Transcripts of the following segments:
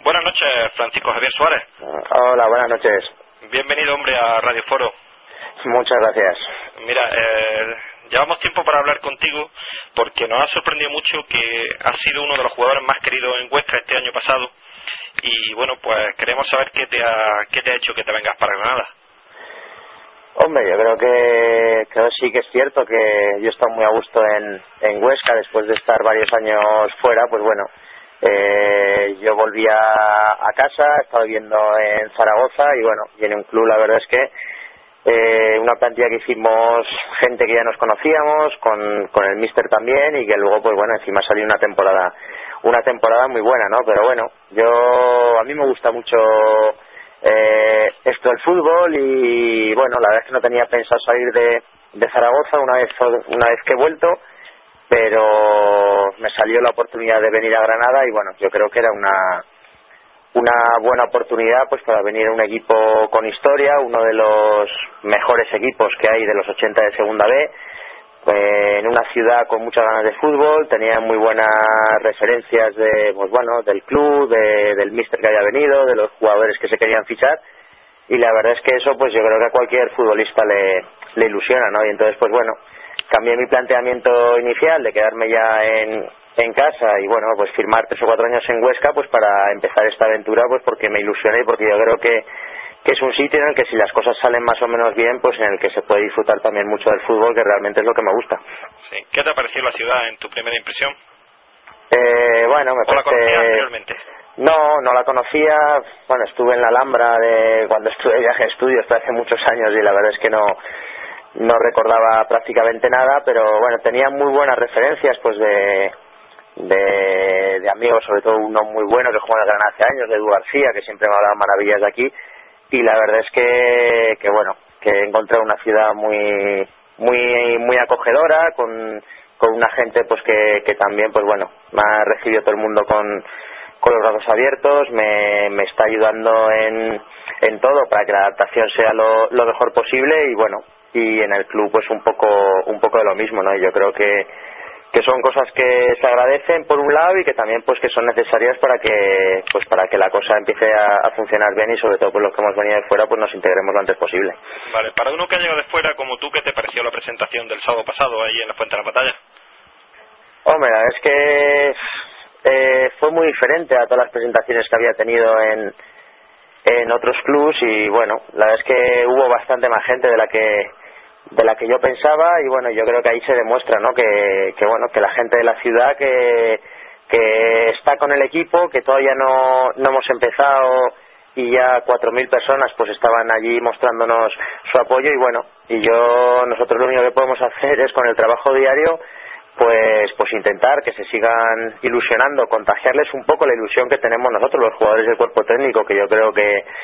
Buenas noches, Francisco Javier Suárez. Hola, buenas noches. Bienvenido, hombre, a Radio Foro. Muchas gracias. Mira, llevamos tiempo para hablar contigo porque nos ha sorprendido mucho que has sido uno de los jugadores más queridos en Huesca este año pasado y bueno, pues queremos saber qué te ha hecho que te vengas para Granada. Hombre, yo creo que sí que es cierto que yo he estado muy a gusto en Huesca después de estar varios años fuera. Pues bueno, yo volví a casa, he estado viviendo en Zaragoza y bueno, y en un club la verdad es que una plantilla que hicimos gente que ya nos conocíamos, con el míster también, y que luego pues bueno, encima salió una temporada muy buena, ¿no? Pero bueno, a mí me gusta mucho esto del fútbol y bueno, la verdad es que no tenía pensado salir de Zaragoza una vez que he vuelto, pero me salió la oportunidad de venir a Granada y bueno, yo creo que era una buena oportunidad pues para venir a un equipo con historia, uno de los mejores equipos que hay de los 80 de Segunda B, en una ciudad con muchas ganas de fútbol. Tenía muy buenas referencias del club, del míster que había venido, de los jugadores que se querían fichar, y la verdad es que eso pues yo creo que a cualquier futbolista le ilusiona, ¿no? Y entonces pues bueno, cambié mi planteamiento inicial de quedarme ya en casa y bueno, pues firmar 3 o 4 años en Huesca pues para empezar esta aventura, pues porque me ilusiona y porque yo creo que es un sitio en el que si las cosas salen más o menos bien, pues en el que se puede disfrutar también mucho del fútbol, que realmente es lo que me gusta. Sí. ¿Qué te ha parecido la ciudad en tu primera impresión? Bueno, me parece... ¿O la conocías anteriormente? No la conocía. Bueno, estuve en la Alhambra cuando estuve de viaje de estudios hace muchos años y la verdad es que no recordaba prácticamente nada, pero bueno, tenía muy buenas referencias pues de amigos, sobre todo uno muy bueno que jugó en el Granada hace años, de Edu García, que siempre me hablaba maravillas de aquí, y la verdad es que bueno, que he encontrado una ciudad muy acogedora, con una gente pues que también pues bueno, me ha recibido todo el mundo con los brazos abiertos, me está ayudando en todo para que la adaptación sea lo mejor posible, y bueno, y en el club pues un poco de lo mismo, ¿no? Y yo creo que son cosas que se agradecen por un lado y que también pues que son necesarias para que la cosa empiece a funcionar bien, y sobre todo pues los que hemos venido de fuera pues nos integremos lo antes posible. Vale, para uno que ha llegado de fuera como tú, ¿qué te pareció la presentación del sábado pasado ahí en la Fuente de la Batalla? Hombre, la verdad es que fue muy diferente a todas las presentaciones que había tenido en otros clubs, y bueno, la verdad es que hubo bastante más gente de la que yo pensaba, y bueno, yo creo que ahí se demuestra, ¿no? que bueno, que la gente de la ciudad que está con el equipo, que todavía no hemos empezado, y ya 4.000 personas pues estaban allí mostrándonos su apoyo, y bueno, nosotros lo único que podemos hacer es, con el trabajo diario, pues intentar que se sigan ilusionando, contagiarles un poco la ilusión que tenemos nosotros los jugadores del cuerpo técnico, que yo creo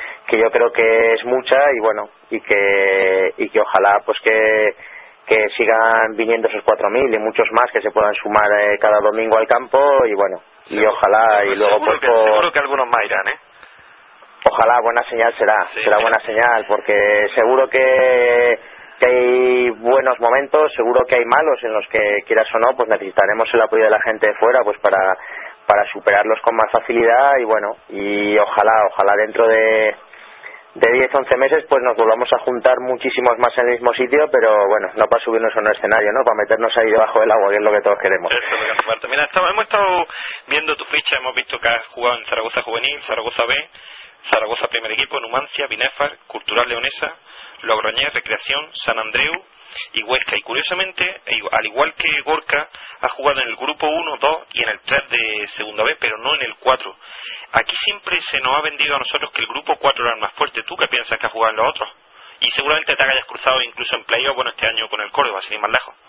que es mucha, y bueno, y que ojalá pues que sigan viniendo esos 4.000 y muchos más que se puedan sumar cada domingo al campo, y bueno, y ojalá, y luego pues seguro que algunos más irán, ojalá. Buena señal será buena señal, porque seguro que hay buenos momentos, seguro que hay malos en los que, quieras o no, pues necesitaremos el apoyo de la gente de fuera pues para superarlos con más facilidad, y bueno, y ojalá dentro de 10-11 meses pues nos volvamos a juntar muchísimos más en el mismo sitio, pero bueno, no para subirnos a un escenario, ¿no? Para meternos ahí debajo del agua, que es lo que todos queremos. Eso es lo que hace falta. Mira, hemos estado viendo tu ficha, hemos visto que has jugado en Zaragoza Juvenil, Zaragoza B, Zaragoza Primer Equipo, Numancia, Binefar, Cultural Leonesa, Logroñés, Recreación, San Andreu y Huesca, y curiosamente, al igual que Gorka, ha jugado en el grupo 1, 2 y en el 3 de Segunda B, pero no en el 4. Aquí siempre se nos ha vendido a nosotros que el grupo 4 era el más fuerte. ¿Tú qué piensas que ha jugado en los otros? Y seguramente te hayas cruzado incluso en playoff, bueno, este año con el Córdoba, sin ir más lejos.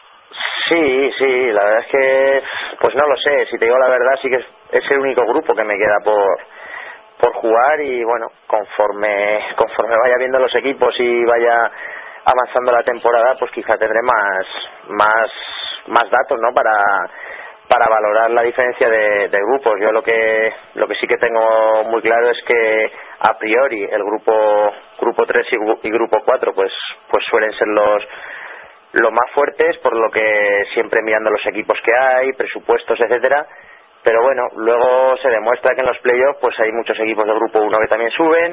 Sí, la verdad es que pues no lo sé, si te digo la verdad, sí que es el único grupo que me queda por jugar, y bueno, conforme vaya viendo los equipos y vaya avanzando la temporada, pues quizá tendré más datos, ¿no? Para valorar la diferencia de grupos. Yo lo que sí que tengo muy claro es que a priori el grupo 3 y grupo 4 pues suelen ser los más fuertes, por lo que siempre mirando los equipos que hay, presupuestos, etcétera. pero bueno, luego se demuestra que en los playoffs pues hay muchos equipos del grupo 1 que también suben,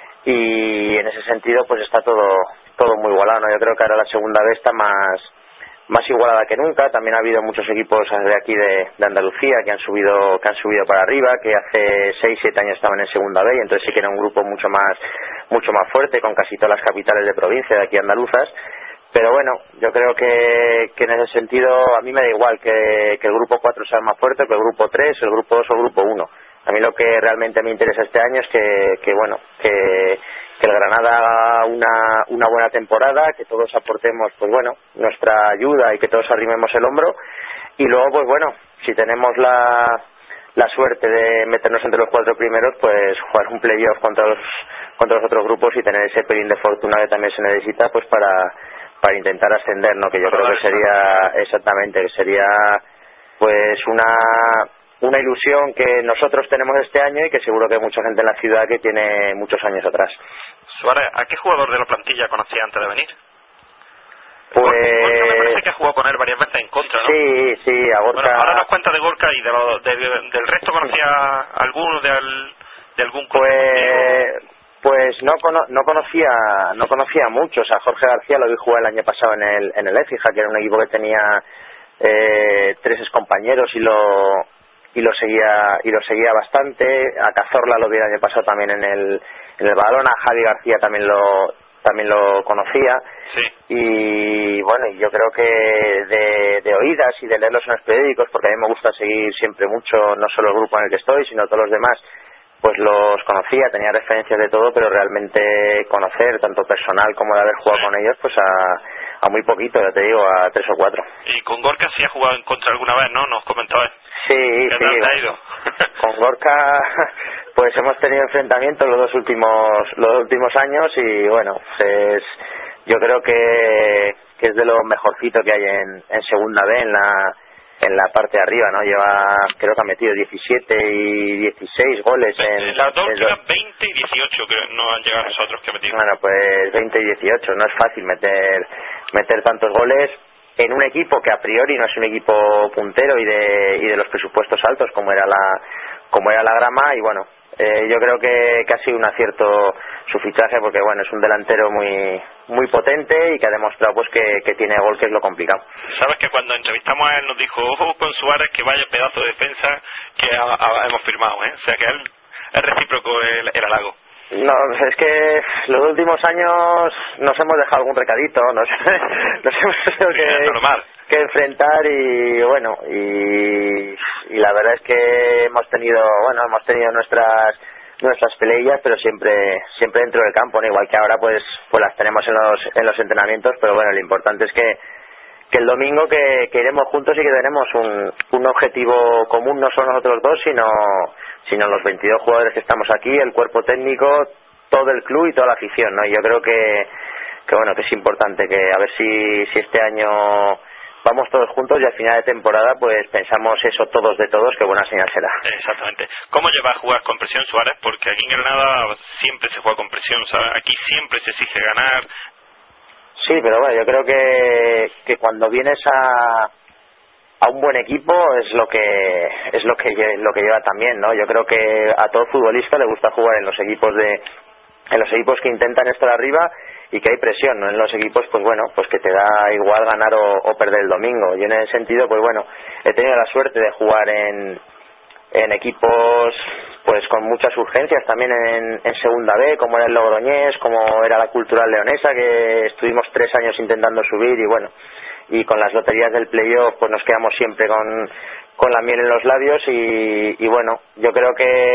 y en ese sentido pues está todo muy igualado, ¿no? Yo creo que ahora la segunda B está más igualada que nunca. También ha habido muchos equipos de aquí de Andalucía que han subido para arriba, que hace 6-7 años estaban en segunda B, y entonces sí que era un grupo mucho más fuerte, con casi todas las capitales de provincia de aquí andaluzas. Pero bueno, yo creo que en ese sentido a mí me da igual que el grupo 4 sea más fuerte que el grupo 3, el grupo 2 o el grupo 1. A mí lo que realmente me interesa este año es que el Granada haga una buena temporada, que todos aportemos pues bueno nuestra ayuda y que todos arrimemos el hombro, y luego pues bueno, si tenemos la suerte de meternos entre los 4 primeros, pues jugar un playoff contra los otros grupos y tener ese pelín de fortuna que también se necesita pues para intentar ascender, ¿no? Que yo creo que sería pues una ilusión que nosotros tenemos este año y que seguro que hay mucha gente en la ciudad que tiene muchos años atrás. Suárez, ¿a qué jugador de la plantilla conocía antes de venir? Pues Gorka me parece que ha jugado con él varias veces en contra, ¿no? Sí, a Gorka. Bueno, ahora nos cuenta de Gorka, y del resto conocía alguno de algún club. Pues no conocía muchos. A Jorge García lo vi jugar el año pasado en el Écija, que era un equipo que tenía 3 excompañeros y lo seguía bastante. A Cazorla lo vi el año pasado también en el Badalona. A Javi García también lo conocía. Sí. Y bueno, yo creo que de oídas y de leerlos en los periódicos, porque a mí me gusta seguir siempre mucho, no solo el grupo en el que estoy, sino todos los demás, pues los conocía, tenía referencias de todo, pero realmente conocer, tanto personal como de haber jugado con ellos, pues a muy poquito, ya te digo, a 3 o 4. Y con Gorka sí ha jugado en contra alguna vez, ¿no? Nos comentaba. Sí. ¿Qué tal te ha ido? Con Gorka pues hemos tenido enfrentamientos los dos últimos años, y bueno, pues yo creo que es de lo mejorcito que hay en segunda B, en la parte de arriba, ¿no? Creo que ha metido 17 y 16 goles en las dos quedan 20 y 18, que no han llegado nosotros que metimos. Bueno, pues 20 y 18, no es fácil meter tantos goles en un equipo que a priori no es un equipo puntero y de los presupuestos altos como era la Grama. Y bueno, yo creo que ha sido un acierto su fichaje, porque bueno, es un delantero muy potente y que ha demostrado pues que tiene gol, que es lo complicado. Sabes que cuando entrevistamos a él nos dijo, ojo con Suárez, que vaya pedazo de defensa que hemos firmado, ¿eh? O sea que él es recíproco el halago. No, es que los últimos años nos hemos dejado algún recadito, nos hemos tenido que enfrentar, y bueno, y la verdad es que hemos tenido nuestras peleas, pero siempre dentro del campo, ¿no? Igual que ahora pues las tenemos en los entrenamientos, pero bueno, lo importante es que el domingo que iremos juntos y que tenemos un objetivo común, no solo nosotros dos, sino los 22 jugadores que estamos aquí, el cuerpo técnico, todo el club y toda la afición, ¿no? Y yo creo que bueno, que es importante, que a ver si este año vamos todos juntos y al final de temporada pues pensamos eso todos de todos, que buena señal será. Exactamente. ¿Cómo lleva a jugar con presión, Suárez? Porque aquí en Granada siempre se juega con presión, ¿sabes? Aquí siempre se exige ganar. Sí, pero bueno, yo creo que cuando vienes a un buen equipo es lo que lleva también, ¿no? Yo creo que a todo futbolista le gusta jugar en los equipos que intentan estar arriba y que hay presión, ¿no? En los equipos pues bueno, pues que te da igual ganar o perder el domingo. Y en ese sentido pues bueno, he tenido la suerte de jugar en equipos pues con muchas urgencias también en segunda B, como era el Logroñés, como era la Cultural Leonesa, que estuvimos 3 años intentando subir, y bueno, y con las loterías del playoff pues nos quedamos siempre con la miel en los labios, y bueno, yo creo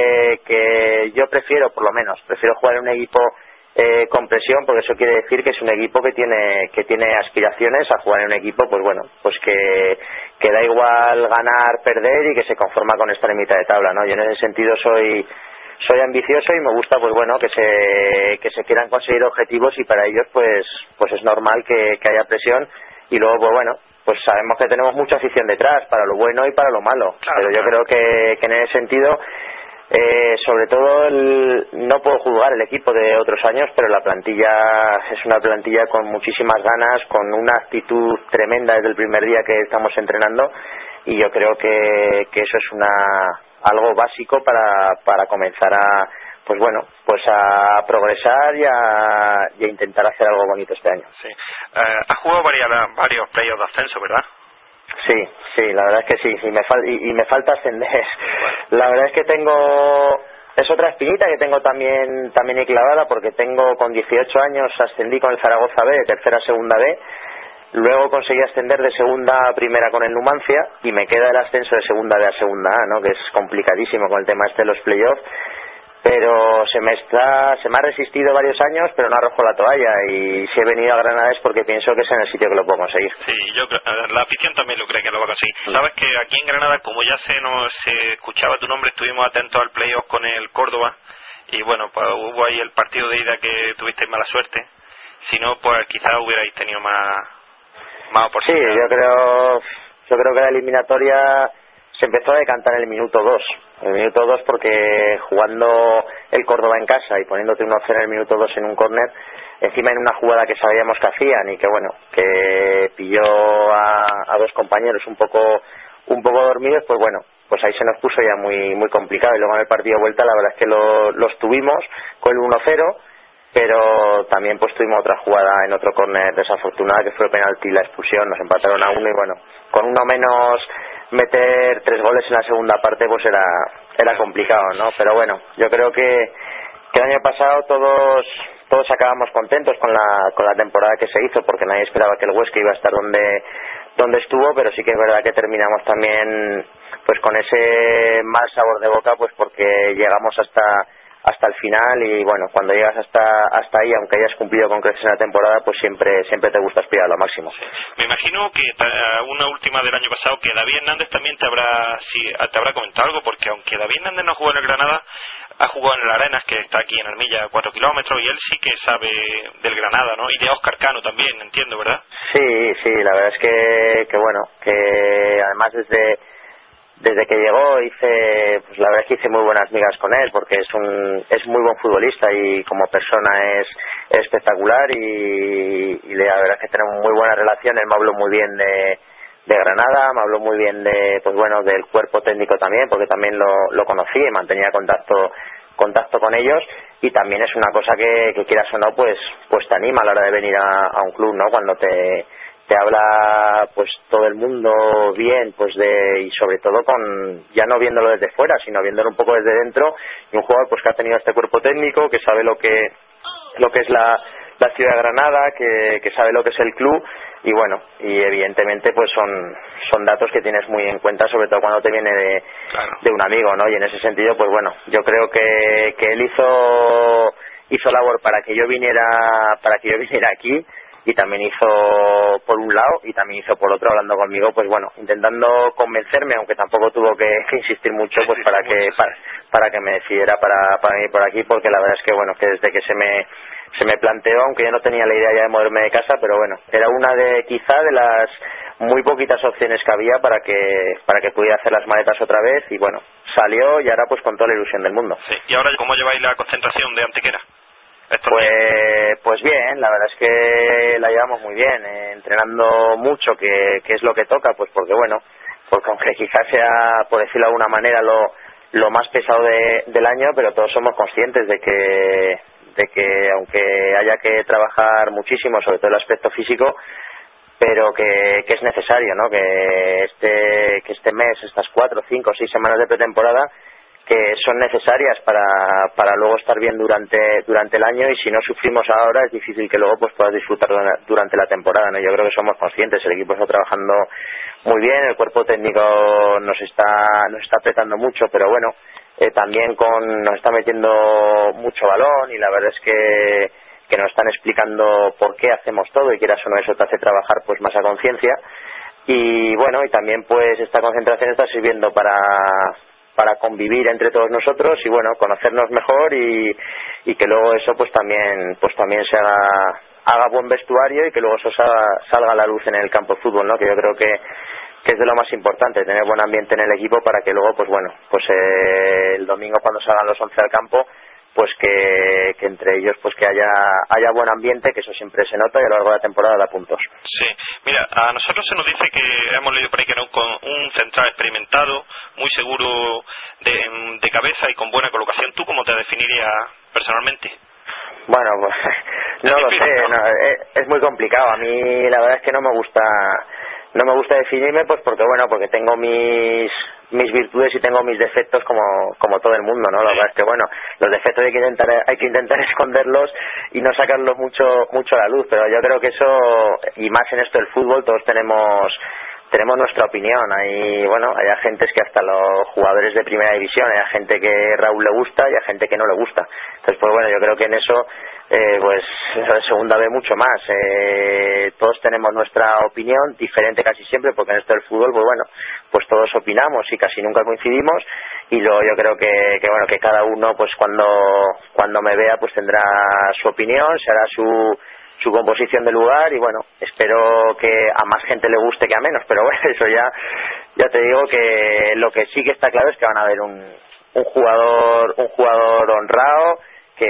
que yo prefiero jugar en un equipo con presión, porque eso quiere decir que es un equipo que tiene aspiraciones a jugar en un equipo pues bueno, pues que da igual ganar, perder, y que se conforma con estar en mitad de tabla, ¿no? Yo en ese sentido soy ambicioso, y me gusta pues bueno que se quieran conseguir objetivos, y para ellos pues es normal que haya presión. Y luego pues bueno, pues sabemos que tenemos mucha afición detrás, para lo bueno y para lo malo, claro, pero yo creo que en ese sentido sobre todo no puedo juzgar el equipo de otros años, pero la plantilla es una plantilla con muchísimas ganas, con una actitud tremenda desde el primer día que estamos entrenando, y yo creo que eso es algo básico para comenzar a a progresar y a intentar hacer algo bonito este año. Sí. Has jugado varios playoffs de ascenso, ¿verdad? Sí, la verdad es que sí, y me falta ascender. Bueno. La verdad es que es otra espinita que tengo también ahí clavada, porque con 18 años ascendí con el Zaragoza B, de tercera a segunda B. Luego conseguí ascender de segunda a primera con el Numancia y me queda el ascenso de segunda B a segunda A, ¿no? Que es complicadísimo con el tema de los playoffs. Pero se me ha resistido varios años, pero no arrojo la toalla, y si he venido a Granada es porque pienso que es en el sitio que lo puedo conseguir. Sí, la afición también lo cree que lo va a conseguir. Sabes que aquí en Granada, como ya se escuchaba tu nombre, estuvimos atentos al playoff con el Córdoba, y bueno, pues hubo ahí el partido de ida que tuvisteis mala suerte. Si no, pues quizás hubierais tenido más oportunidades. Sí, yo creo que la eliminatoria se empezó a decantar en el minuto 2. El minuto 2 porque jugando el Córdoba en casa y poniéndote 1-0 en el minuto 2 en un córner, encima en una jugada que sabíamos que hacían y que pilló a dos compañeros un poco dormidos, pues ahí se nos puso ya muy muy complicado. Y luego en el partido de vuelta la verdad es que los tuvimos con el 1-0, pero también pues tuvimos otra jugada en otro córner desafortunada, que fue el penalti y la expulsión. Nos empataron a 1 y con uno menos meter 3 goles en la segunda parte pues era complicado, ¿no? Pero bueno, yo creo que el año pasado todos acabamos contentos con la temporada que se hizo, porque nadie esperaba que el Huesca iba a estar donde estuvo, pero sí que es verdad que terminamos también pues con ese mal sabor de boca, pues porque llegamos hasta el final, y bueno, cuando llegas hasta ahí, aunque hayas cumplido con creces en la temporada, pues siempre te gusta aspirar a lo máximo. Me imagino que una última del año pasado, que David Hernández también te habrá comentado algo, porque aunque David Hernández no jugó en el Granada, ha jugado en el Arenas, que está aquí en Armilla, a 4 kilómetros, y él sí que sabe del Granada, ¿no? Y de Óscar Cano también, entiendo, ¿verdad? Sí, la verdad es que además desde que llegó pues la verdad es que hice muy buenas migas con él, porque es muy buen futbolista y como persona es espectacular, y la verdad es que tenemos muy buena relación. Él me habló muy bien de Granada, me habló muy bien del cuerpo técnico también, porque también lo conocí y mantenía contacto con ellos, y también es una cosa que quieras o no, pues te anima a la hora de venir a un club, ¿no? Cuando te habla pues todo el mundo bien, y sobre todo ya no viéndolo desde fuera, sino viéndolo un poco desde dentro, y un jugador pues que ha tenido este cuerpo técnico, que sabe lo que es la ciudad de Granada, que sabe lo que es el club, y bueno, y evidentemente pues son datos que tienes muy en cuenta, sobre todo cuando te viene de un amigo, ¿no? Y en ese sentido, pues bueno, yo creo que él hizo labor para que yo viniera aquí, y también hizo por un lado y también hizo por otro, hablando conmigo, pues bueno, intentando convencerme, aunque tampoco tuvo que insistir mucho, pues para que me decidiera para venir por aquí, porque la verdad es que bueno, que desde que se me planteó, aunque yo no tenía la idea ya de moverme de casa, pero bueno, era una quizá de las muy poquitas opciones que había para que pudiera hacer las maletas otra vez, y bueno, salió, y ahora pues con toda la ilusión del mundo. Sí. ¿Y ahora cómo lleváis la concentración de Antequera? Pues bien, la verdad es que la llevamos muy bien, entrenando mucho, que es lo que toca, pues porque aunque quizás sea, por decirlo de alguna manera, lo más pesado del año, pero todos somos conscientes de que aunque haya que trabajar muchísimo, sobre todo el aspecto físico, pero que es necesario, ¿no? Que este mes, estas 4, 5, 6 semanas de pretemporada, que son necesarias para luego estar bien durante el año, y si no sufrimos ahora es difícil que luego pues puedas disfrutar durante la temporada, ¿no? Yo creo que somos conscientes, el equipo está trabajando muy bien, el cuerpo técnico nos está apretando mucho, pero bueno, también nos está metiendo mucho balón, y la verdad es que nos están explicando por qué hacemos todo, y quieras o no, eso te hace trabajar pues más a conciencia, y bueno, y también pues esta concentración está sirviendo para convivir entre todos nosotros, y bueno, conocernos mejor, y que luego eso pues también se haga buen vestuario, y que luego eso salga a la luz en el campo de fútbol, ¿no? Que yo creo que es de lo más importante, tener buen ambiente en el equipo, para que luego pues el domingo, cuando salgan los 11 al campo, pues que entre ellos pues que haya buen ambiente, que eso siempre se nota y a lo largo de la temporada da puntos. Sí, mira, a nosotros se nos dice que hemos leído por ahí que era un central experimentado, muy seguro de cabeza y con buena colocación. ¿Tú cómo te definirías personalmente? Bueno, pues no lo sé, no, es muy complicado. A mí la verdad es que no me gusta definirme, pues porque porque tengo mis virtudes y tengo mis defectos como todo el mundo, ¿no? La verdad es que los defectos hay que intentar esconderlos y no sacarlos mucho a la luz, pero yo creo que eso, y más en esto del fútbol, todos tenemos nuestra opinión. Hay agentes que hasta los jugadores de primera división, hay gente que Raúl le gusta y hay gente que no le gusta. Entonces yo creo que en eso de segunda ve mucho más. Todos tenemos nuestra opinión, diferente casi siempre, porque en esto del fútbol pues todos opinamos y casi nunca coincidimos, y luego yo creo que cada uno pues cuando me vea pues tendrá su opinión, se hará su composición de lugar, y espero que a más gente le guste que a menos, pero eso ya te digo que lo que sí que está claro es que van a haber un jugador honrado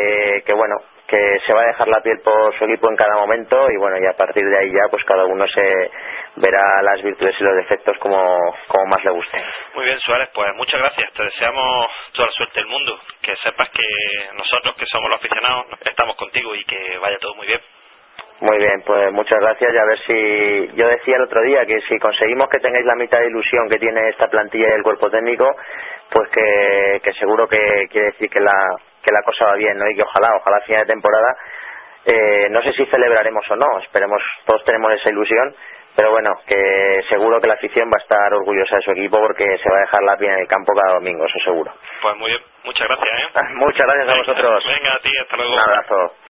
que se va a dejar la piel por su equipo en cada momento, y a partir de ahí ya pues cada uno se verá las virtudes y los defectos como más le guste. Muy bien, Suárez, pues muchas gracias, te deseamos toda la suerte del mundo, que sepas que nosotros que somos los aficionados estamos contigo y que vaya todo muy bien. Muy bien, pues muchas gracias, y a ver si... Yo decía el otro día que si conseguimos que tengáis la mitad de ilusión que tiene esta plantilla y el cuerpo técnico, pues que seguro que quiere decir que la cosa va bien, ¿no? Y que ojalá a final de temporada, no sé si celebraremos o no, esperemos, todos tenemos esa ilusión, pero que seguro que la afición va a estar orgullosa de su equipo, porque se va a dejar la piel en el campo cada domingo, eso seguro. Pues muy bien, muchas gracias, Muchas gracias a vosotros. Venga, a ti, hasta luego. Un abrazo.